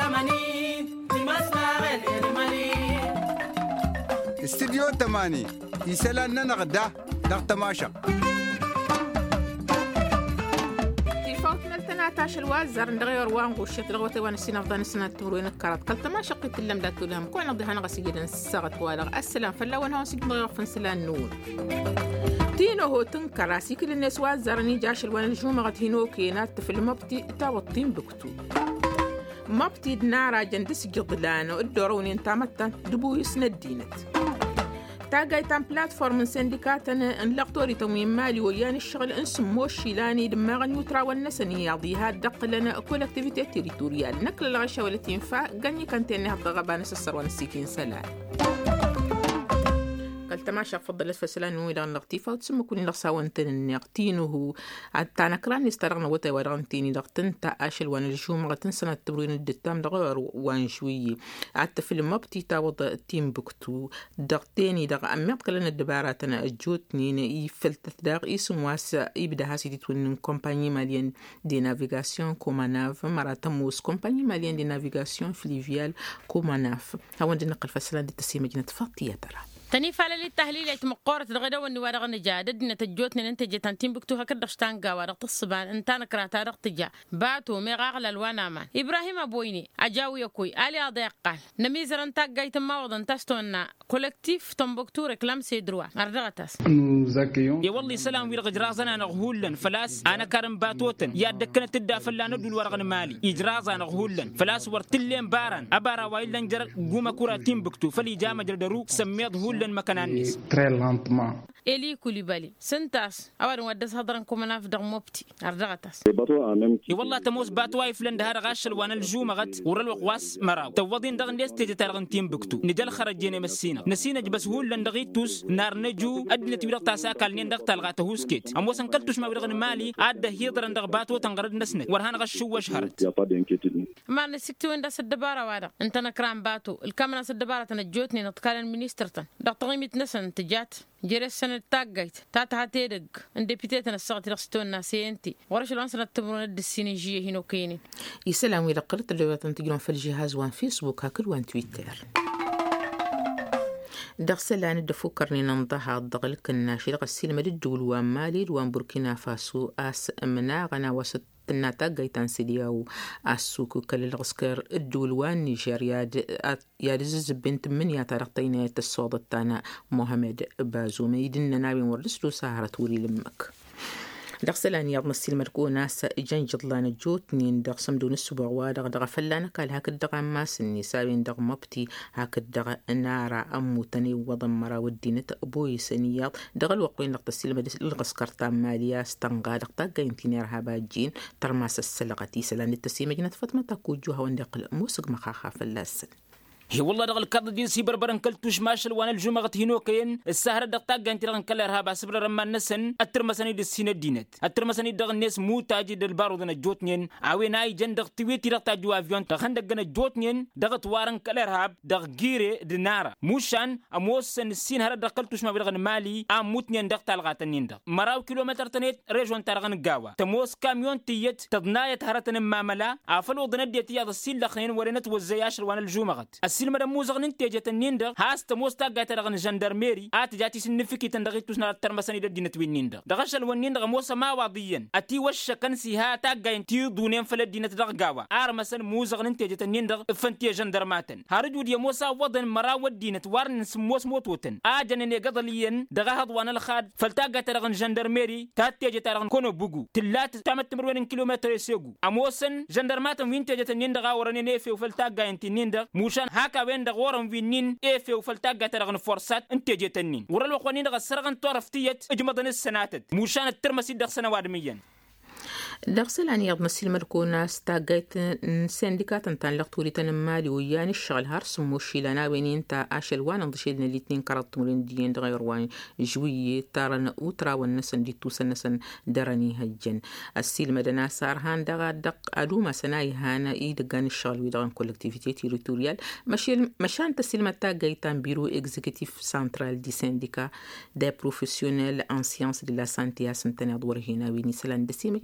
استديو 8 يسالنا نغدا دغ تماشا فوتنا التناتاش الوازر ندغير وانغو الشت لغوتي وانا سينا فضان السنة تمروين الكرات قلت ما شقيت اللم داتو لهم كون نضي هانا غسيجدن الساغت والغ السلام فلا وانا هون سيجد نغير فنسلان نور تينو هو تنكر سيكل الناس وازرني جاش الوان الجومة غتهينو كينات في المبتي تاوطين بكتو مبتي دنارا جندس جضلانو الدوروني انتامتا دبو يسندينت تاقاي تام بلاتفورم سندكاتنا انلقطوري تموين مالي ويان الشغل انسمو الشيلاني دماغن يترا والنسني يعضيها دق لنا كل اكتيفيتي تيريتوريال نقل الغشة ولا تنفع قني كانتيني هالضغبان السر ونسيكين سلام قلت ما شاف فضلت فسلان ويلا نغتيفا وتسمى كوني لغساوان تنغتينه عدتانا كراني استرغنا وطي ورغنتيني لغتن تأشل وان الجوم غتن سنة تبرين الدتام لغير وان شوي عدت فيلم مبتي تاوض التيم بكتو دغتيني دغ أميق لنا الدباراتنا الجوتني فلتت داغ إيسم واسا إبدا هاسي تتونن كومباني ماليان دي نافيغاسيون كوماناف مراتموس كومباني ماليان دي نافيغاسيون فليفيال كوماناف هون دي نقل فسلان دي تسيمة جنة فاطية ترى تنيف على التحليل يتمقورة الغدا والنوارغ نجادد نتجوتني ننتج تنتين بكتوها كدشتان قاوارغ تصبان انتان كراتا رغتجا باتو ميغاغل الوانامان إبراهيم أبويني أجاوي يكوي آلي أضيق قال نميزر انتاق قايت ماوضن تستونا كولكتيف تنبكتو ركلام سيدروا أردغتاس يا والله سلام ويرغ جرازنا نغهولن فلاس أنا كارم باتوتن يا دكنا تدا فلانو دول ورغن مالي إجرازا نغهولن فلاس ورتلين باران أبارا وايلن جر قوما كورا تنبكتو فلي جامع جردرو سميض هولن مكانانيس إلي كوليبالي سنتاس أول ودس هضرن كومنا في دغ مبتي أردغتاس والله تموس باتواي فلان دهار غاشل وانا الجوم غت ورا الوقواس مراو توضين دغ ناس تيجي ترغن تيم بكتو ندل خرجينا مسينا نسينا بس هو لن دغيتوس نار نجو أدنى تبيرق تاساكال نين دغ تلغاته هوسكيت أموس انكلتوش ما بيرغن مالي عاد هيدرن دغ باتو تنغرد نسنة ورهان غشو وشهرت ما نسكتو إن دس الدبارة وادا أنت نكرام باتو الكاميرا الدبارة تنجوتني نتكلم المينسترتن دغ تغيمت نسن تجات جرس سنة تاقيت تاتها تيدق اندبيتيتنا الساعة رخصتون ناسينتي ورش العنصر التمرون الدسينيجية هنا كيني يسلام إلى قرط اللي تنتجون في الجهاز وان فيسبوك هاكل وان تويتر دغسلان الدفوكرني ننضها الضغلك الناشي غسيل مدد وان مالي وان بوركينا فاسو اس امنا غنا وسط الناتا جايتان سيدياو السوق كل الغسكر الدولوان نيجيريا يارز بنت من ياترقتين الصوت التانا محمد بازوم يدنا ناوي ورسلو سهرة وري لمك دغسلان يضم السيل مركونا ساجن جضلان الجوت نين دغسم دون السبع وادغ دغ فلانا قال هاك الدغ ماس النساوين دغ مبتي هاك الدغ نارا أمو تني وضمرا ودينة أبوي سنياط دغ الوقوين لغت السيل مدس الغسكرتان ماليا ستنغا دغتا قيمتين رهابا جين ترماس السلغتي سلان التسيمة جنة فاطمة تاكوجوها وندقل موسق مخاخا فلاسن هي والله دغل كرد جنسي بربرن كلتوش ماشل وانا الجمعة هينو كين السهرة دقتاق انت رغن كلرها باسبر رما نسن الترمساني السينة دينت الترمساني دغ الناس مو تاجي البارو دنا جوتنين عوين اي جن دغ تيويتي دغتا جو افيون تخن دغنا جوتنين دغ توارن كلرها دغ غيري دنارا موشان اموسن السين هرا دقلتوش ما برغن مالي اموتنين دغ تالغاتنين دغ مراو كيلومتر تنيت ريجون ترغن غاوا تموس كاميون تيت تضنايت هرتن ماملا افلو دنديت يا السين لخين ورينت وزياش وانا الجمعة السين مدام موزغن انتاجة النيندا هاست موستا غاتا رغن جندرميري اتجاتي سنفيكي تندغيتوس نار الترمساني دينت وينيندا دغشل ونيندا موسى ما واضيا اتي وش كنسي ها تاغا انتي دونين فل دينت دغاوا ارمسن موزغن انتاجة النيندا فنتي جندرماتن هارجود يا موسى وضن مراود دينت وارن سموس موتوتن اجنني قضليا دغهد وانا الخاد فلتاغا رغن جندرميري تاتيجة رغن كونو بوغو تلات تامت تمرون كيلومتر يسيغو اموسن جندرماتن وينتاجة النيندا غاورني نيفي وفلتاغا انتي نيندا موشان هاكا وين دغورم وينين ايفي وفلتاغا ترغن فرصات انتاجة النين ورا الوقوانين دغ سرغن طرفتيت اجمدن السناتد موشان الترمسي دغ سنوات ميا دغسلان يضم السيل مركونا ستاقيت سندكات انتان لغتوري تنمالي وياني الشغل هارس موشيلانا وينين تا اشلوان انضشيلنا الاتنين كرات مولين ديين دغير وان جوية تارن اوترا والنسن دي توسن نسن دراني هجن السيل مدنا سارهان دغا دق ادوما سناي هانا ايدغان الشغل ويدغان كولكتيفيتي تيريتوريال مشان تسيل متاقيتان بيرو اكزيكتيف سانترال دي سندكا دي بروفيسيونيل ان سيانس دي لا سانتي اسنتنا دور هنا ويني سلان دسي مكنة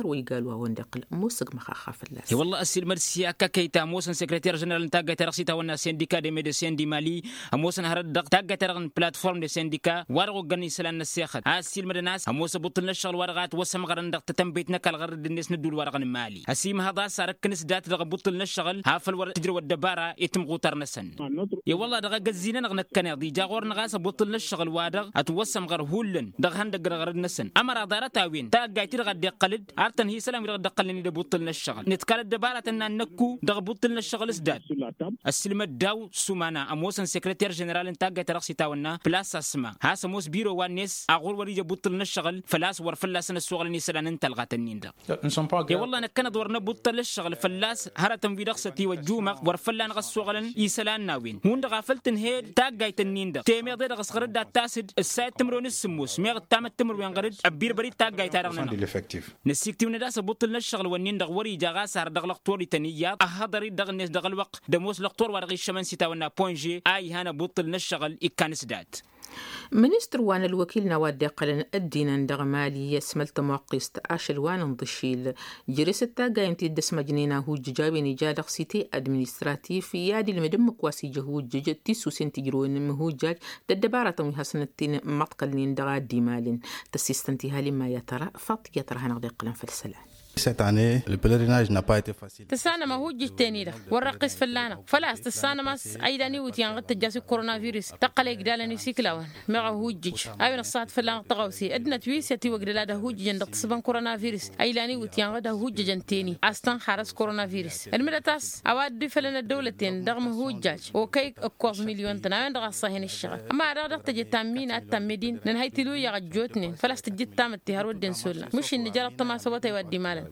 سمر ويقالوا وندقل موسق مخاخة في اللاس والله السيل مرسي أكا كيتا موسن سكرتير جنرال تاقا ترقسيتا ونا سينديكا دي ميديسين دي مالي موسن هرد تاقا ترغن بلاتفورم دي سينديكا وارغو غني سلان السياخد السيل مدناس موسى بطلنا الشغل ورغات وسم غرن دق تتنبيتنا كالغرد الناس ندول ورغن مالي هسيم هذا سارك كنس دات دغ بطلنا الشغل هافل ور تجري والدبارة يتم غوتر نسن يا والله دغ غزينا نغنك كنادي جاغور نغاس بطلنا الشغل وادغ اتوسم غر هولن دغ هندق غرد نسن امر دارتا وين تاقا ترغ دقلد ارتن هي سلام يرغ دقلني بطلنا الشغل نتكال الدبارة ان نكو دغ بطلنا الشغل سداد السلمة داو سومانا اموسن سكرتير جنرال تاقا ترقسي تاونا بلاس اسما هاس موس بيرو وانيس اغور وريجا بطلنا الشغل فلاس ورفلاس السوغل نيسلان انت الغاتنين دا يا والله انا كان دورنا بطل الشغل فلاس هرتم في رقصتي وجومق ورفلان غسوغلن يسلان ناوين هون غافلتن هيد تاقاي تنين دا تيمي دير غسغرد دا تاسد السايت تمرون السموس ميغ تام التمر وين غرد ابير بري تاقاي تارغنا نسيكتي من داس بطل الشغل ونين دغ وري جاغا سار دغ لقطوري تنيات اهضري دغ الناس دغ الوقت دموس لقطور ورغي الشمن سيتاونا بوينجي اي هانا بطل الشغل يكانس دات منستر وان الوكيل نواد قلن الدين دغمالي يسملت موقست عشل وان ضشيل جرس التاقا يمتي دس مجنينا هو جاوي نجادق سيتي ادمنستراتيف يادي المدم كواسي جهود جج تيسو سنتجرون مهوجاج ددبارة ويحسن التين مطقلين دغا ديمالين تسيستنتي هالي ما يترى فط يترى هنغدي قلن في السلام. Cette année, le pèlerinage n'a pas été facile. تسانا ما هو جتاني ده ورقص فلانا فلاس تسانا ماس أيداني وتيان غت جاسي كورونا فيروس تقلق دالني سيكلاون ما هو جج أيون الصاد فلان تغوسي أدنى تويسيتي وقدلا ده هو جن تصبان كورونا فيروس أيلاني وتيان غدا هو جنتيني أستان حارس كورونا فيروس المدتاس أواد دي فلنا الدولتين دغم هو جاج وكيك أكوز مليون تناوين دغ الصهين الشغل أما أراد تجتامين التمدين لأن تلو يغجوتني فلاس تجتام التهار ودين سولا مش النجارة طما سوته يودي مالا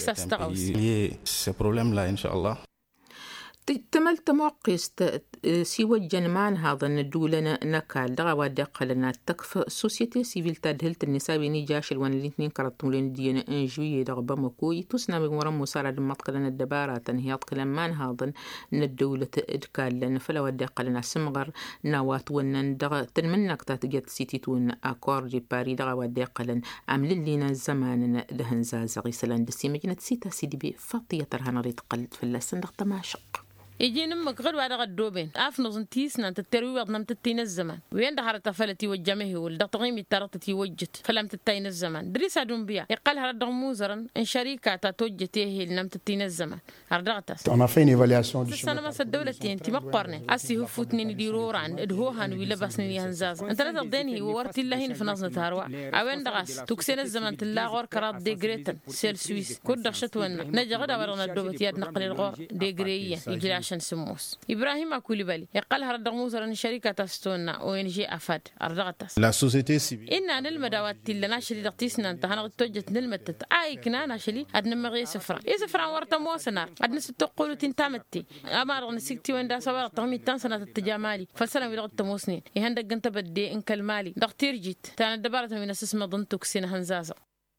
ce problème-là, Inch'Allah. تملت موقست سوى الجنمان هذا الدولة نكال دغا ودق لنا تكف سوسيتي سيفيل تدهلت النساء بيني جاش الوان الاثنين كرتم لين دينا انجوي دغبا مكوي تسنا من ورا مسارة المطق لنا الدبارة تنهيط كلمان هذا الدولة ادكال لنا فلا ودق لنا سمغر نوات ونن دغا تنمنك تاتجت سيتي تون اكور دي باري دغا ودق لنا عمل لنا زمان دهن زازغي سلان دسي مجنة سيتا سيدي بي فاطية ترهنا ريت قلت في اللسن دغ تماشق يجي نمك غير وعد غدوبين أفنظ تيسنا تتروي وضنم تتين الزمان وين دهرت فلتي وجمه والدقيم ترتتي وجت فلم تتين الزمان دريس عدم بيا يقال هرد موزرا إن شركة توجته لم تتين الزمان هردغتس. On a fait une évaluation du السنة ما الدولتين تي مقارنة أسي هفوتني ديرور عن إدهوهن ويلبسني هنزاز أنت لا تقدني وورتي لهين في نظنة تاروا أوين دغاس تكسين الزمان تلا غور كرات ديجريتن سيل سويس كود دخشت ون نجا غدا ورنا الدوبتيات نقل الغور ديجرية يجري سموس إبراهيم أكولي بالي يقال هرد موزر شركة تستونا ONG أفاد أرضغتس La société civile. إن نلمدوات تلنا شري دقتيسنا أنت هنغ توجت نلمتت أي كنا نشلي أدنى مغي سفران يسفران ورطة موسنار أدنى ستقولوا تنتامتي أما رغن سيكتي وين دا سوار تغمي تنسنة التجامالي فالسلام يلغت موسنين يهندق جنت بدي إنك المالي دقتير جيت تانا دبارة من أساس مضنتك سنة هنزازة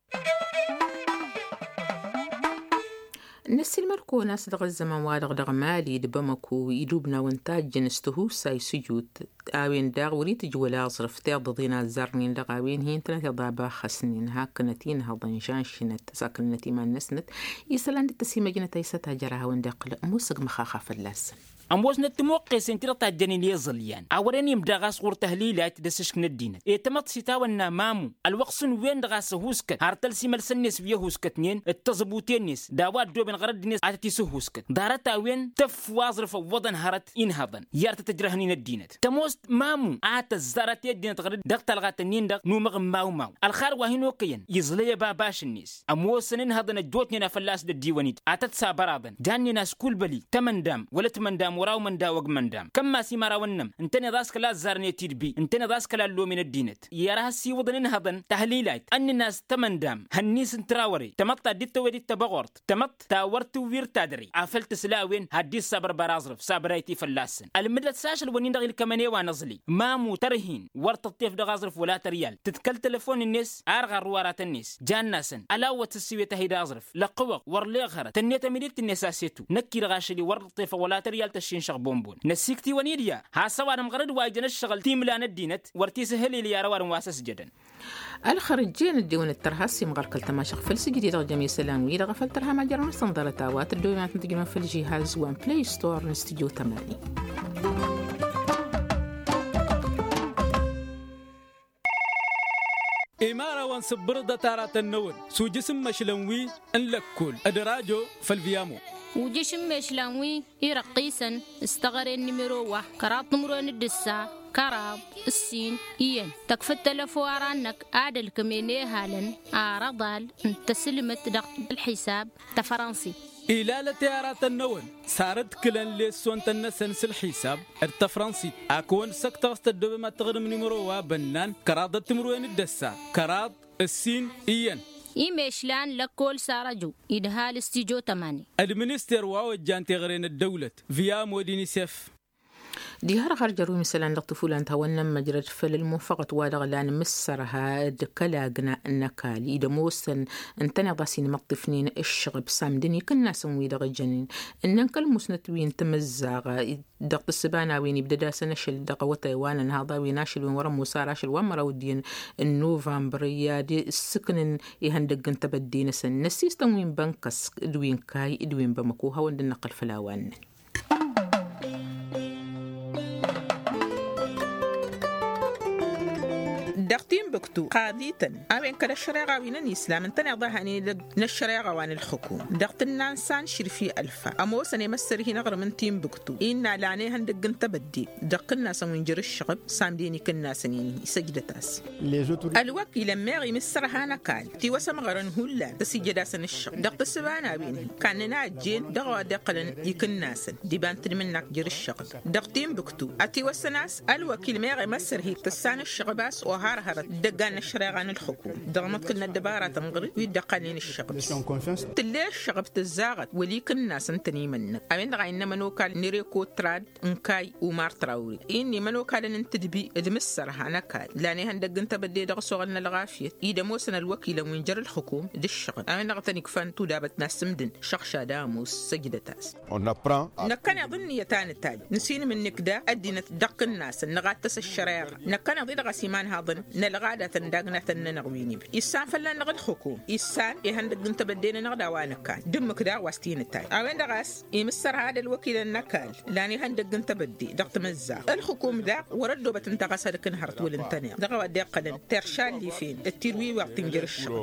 نسي المركو ناس دغ الزمان وادغ دغ مالي دبمكو يدوبنا وانتاج جنستهو ساي سجود آوين داغ وريت جولا صرف تيض ضينا الزرنين دغ آوين هين تنات يضابا خسنين هاكنتين هضنجان شنت ساكنتي ما نسنت يسالان التسيمة جنة يساتا جراها وندقل موسق مخاخا في اللاسن أموزنا التموقع سنتيرة تاجنين يزليان أورين يمدا غاس غور تهليلات دسشكن الدين إتمت سيتاونا مامو الوقسن وين غاس هوسكت هارتل سيمال سنس فيه هوسكتنين التزبوتينيس داوات دوبن غرد نيس عتتيسو هوسكت دارتا وين تف وازرف وضن هارت إنهضن يارت تجرهنين الدينت تموست مامو عات الزارت يدين تغرد دقت الغاتنين دق نومغ ماو الخار وهنوكيا يزلي باباش النيس أموسن هضن الجوتنينا فلاس الديوانيت عتت سابرادن جاني ناس كل بلي تمندام ولا تمندام وراو من دا وق من دام كما سيمارا ونم انتني راسك لا زارني تيربي انتني راسك لا لو من الدينت يراها سي وضن هضن تحليلات ان الناس تمن دام هنيس تراوري تمط ديت وديت بغورت تمط تاورت وير تادري عفلت سلاوين هدي صبر برازرف صبريتي فلاسن المدة ساشل ونين دغيل كماني ونزلي مامو ترهين ورط الطيف دغازرف ولا تريال تتكل تلفون الناس ارغى روارات الناس جاناسن الاوة السوية تهيد ازرف لقوق ورلي غرت تنيت مديت النساسيتو نكي رغاشلي ورط الطيف ولا تريال الشين شغ بومبون نسيكتي ونيديا ها سوار مغرد واجن الشغل تيم لانا الدينت ورتي سهل لي روار واسس جدا الخرجين الديون الترهاسي مغرقل تماشق فلسي جديد جميع سلام ويدا غفلترها ما جرى نستنظر تاوات الدوينات نتجمع في الجهاز وان بلاي ستور نستديو 8 إمارة وانصبر دتارة النون سو جسم مشلنوي انلكول أدراجو فالفيامو وجسم مشلنوي يرقيسا استغر النمرو كراب نمرون الدسا كراب السين إين تكفى التلفوارانك عادل كميني هالن عرضال تسلمت دق الحساب تفرنسي إلى تيارات النون صارت كلن لسون تنسنس الحساب التفرنسي أكون سكتغست الدب ما تغرم نمرو بنان كراد تمروين الدسا كراد السين إين إيميشلان لكول سارجو إدهال استيجو 8 المنستر واوجان تغرين الدولة فيا مودينيسيف دي هر خرجرو مثلا لطفولان تاونا مجرد فللموفقة وادغلان مسرها دكالاقنا النكالي إذا موسن انتنا ضاسين مطفنين الشغب سامدني كنا سنوي دغ الجنين إنن كالمسنتوين تمزاغ دغ السبانا وين يبدأ سنشل دغ وطيوانا هذا ويناشل وين ورم وساراشل ومراودين النوفمبرية دي السكن يهندق انت بدين سن نسيستن وين بنكس دوين كاي دوين بمكوها وين نقل فلاوان دقتين بكتو قاضيتا أوين كده الشريعة وين الإسلام انتنا ضهني نشريعة وان الحكوم دقتنا إنسان شرفي ألفا أمو سنة مسر هنا غير من تيم بكتو إننا لعنيها ندق انت بدي دقنا سوين جر الشغب سامديني كنا سنيني سجدتاس الوكي لما يغي مسر هانا كال تي وسم غرن هلا تسجدا سن الشغب دقت السبانا بيني كاننا جين دغوا دقلن يكنا سن ديبان تلمنك جر الشغب دقتين بكتو أتي وسناس الوكي لما يغي مسر هي تسان الشغباس وهار هرت دقان الشريعة عن الحكومة دغمت كنا الدبارة تنغري ويدقانين الشغب تلي الشغب تزاغت وليك الناس انتني منك أمين دغاين منوكال نريكو تراد انكاي ومار تراوري إني منوكال انتدبي ادمسرها نكال لاني هندق انت بدي دغسوغلنا الغافية إذا موسنا الوكيل من جر الحكومة دي الشغب أمين دغتنك فانتو دابت ناس مدن شخشا داموس سجدتاس نكان يظن يتان التاج نسين من نكدا أدينا تدق الناس نغاتس الشريعة نكان يظن غسيمان هاضن نلغادة تندقنا تننغويني إسان فلان نغد حكوم إسان يهندق انت بدينا نغدا وانكان دمك دا واستين التاج أوين دغاس يمسر هذا الوكيل النكال لاني هندق انت بدي دغت مزا الحكوم دا وردو بتنتغس هدكن هرت والانتنع دغوا ديقلن ترشال اللي فين التروي وقت نجر الشغل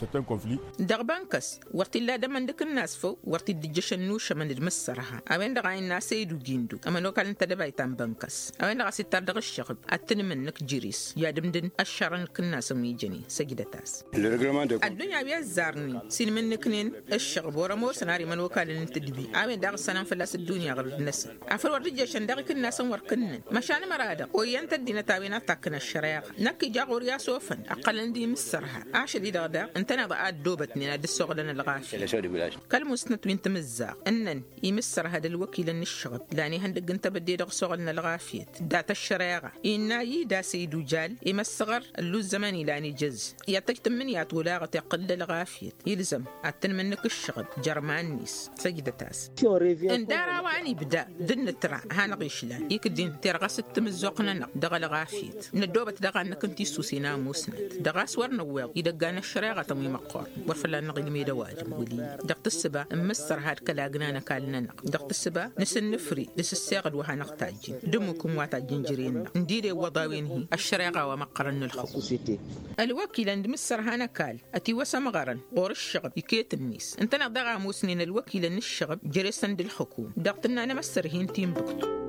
دغ بانكس وقت الله دمن دك الناس فو وقت الدجش النوشة من المسرها أوين دغا الناس يدو جيندو أما نوكال انت دبايتان بانكس أوين دغا ستار دغ الشغل أتن منك جريس يا دمدن الشرن كنا سميجني سجدتاس الدنيا بيزارني سين منك نين الشغب ورمو سناري من وكال انت دبي أوين دغ السنة فلاس الدنيا غير الناس عفر ورجش دغ كنا سمور كنن مشان مرادة وينت الدين تاوينا تاكنا الشريعة نكي جاغور يا سوفن أقل دي مسرها عاشدي دغدا انتنا ضاءات دوبتني ند السوغلن الغاشي كالمسنت وين تمزا انن يمسر هذا الوكيل الشغب لاني هندق انت بدي دغ سوغلن الغافية دات الشريعة إنا يدا سيدو جال يمسغر اللو الزماني لاني جز يتجتم من ياتولاغة يقل الغافية يلزم أتن منك الشغب جرمان نيس سجدتاس ان دارا واني بدا دن ترى هانغيشلان يكدين ترغس التمزوقنا دغ الغافية ندوبة دغ انك انتي سوسينا موسنت دغاس ورنويل يدقان الشريعة تموي مقار ورفلان نغي الميدا واجم ولي دغت السبا مستر هاد كلاقنانا كالنا دغت السبا نسن نفري لس الساغد وها نقتاجين دمكم واتاجين جرين نديري وضاوينه الشريعة ومقرن الحكومة الوكيل عند مستر هانا كال أتي وسمغرن غور الشغب يكيت النيس انتنا دغا موسنين الوكيل ان الشغب جريسن دي الحكومة دغتنا انا مستر هين تيم بكتو